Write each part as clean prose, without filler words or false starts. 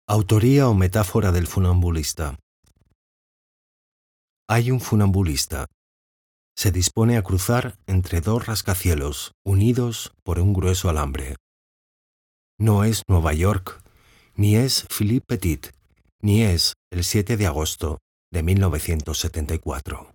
Autoría o metáfora del funambulista. Hay un funambulista. Se dispone a cruzar entre dos rascacielos unidos por un grueso alambre. No es Nueva York, ni es Philippe Petit, ni es el 7 de agosto de 1974.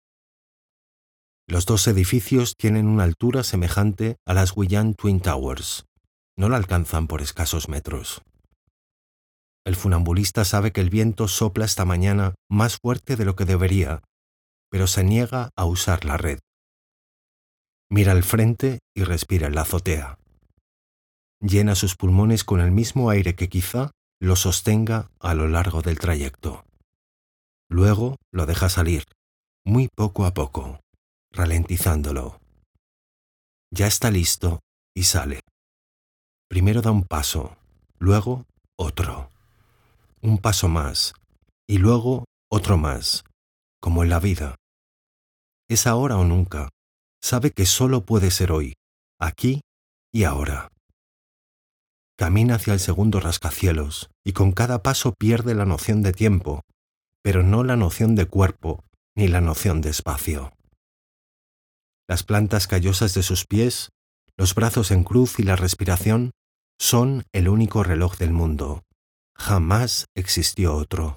Los dos edificios tienen una altura semejante a las William Twin Towers. No la alcanzan por escasos metros. El funambulista sabe que el viento sopla esta mañana más fuerte de lo que debería, pero se niega a usar la red. Mira al frente y respira en la azotea. Llena sus pulmones con el mismo aire que quizá lo sostenga a lo largo del trayecto. Luego lo deja salir, muy poco a poco, ralentizándolo. Ya está listo y sale. Primero da un paso, luego otro. Un paso más, y luego otro más, como en la vida. Es ahora o nunca. Sabe que solo puede ser hoy, aquí y ahora. Camina hacia el segundo rascacielos, y con cada paso pierde la noción de tiempo, pero no la noción de cuerpo, ni la noción de espacio. Las plantas callosas de sus pies, los brazos en cruz y la respiración son el único reloj del mundo. Jamás existió otro.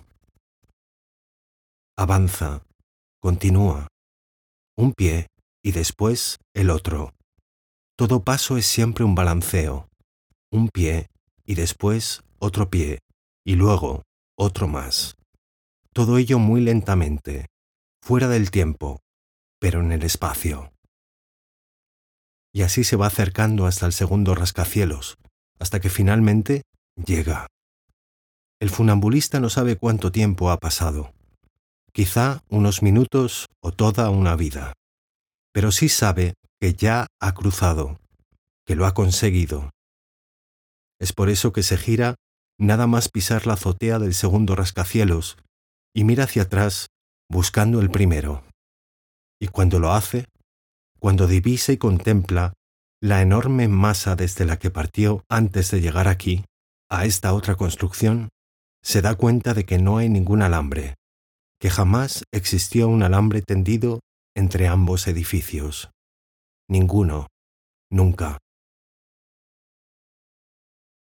Avanza, continúa. Un pie y después el otro. Todo paso es siempre un balanceo. Un pie y después otro pie y luego otro más. Todo ello muy lentamente, fuera del tiempo, pero en el espacio. Y así se va acercando hasta el segundo rascacielos, hasta que finalmente llega. El funambulista no sabe cuánto tiempo ha pasado. Quizá unos minutos o toda una vida. Pero sí sabe que ya ha cruzado, que lo ha conseguido. Es por eso que se gira nada más pisar la azotea del segundo rascacielos y mira hacia atrás buscando el primero. Y cuando lo hace, cuando divisa y contempla la enorme masa desde la que partió antes de llegar aquí, a esta otra construcción, se da cuenta de que no hay ningún alambre, que jamás existió un alambre tendido entre ambos edificios. Ninguno, nunca.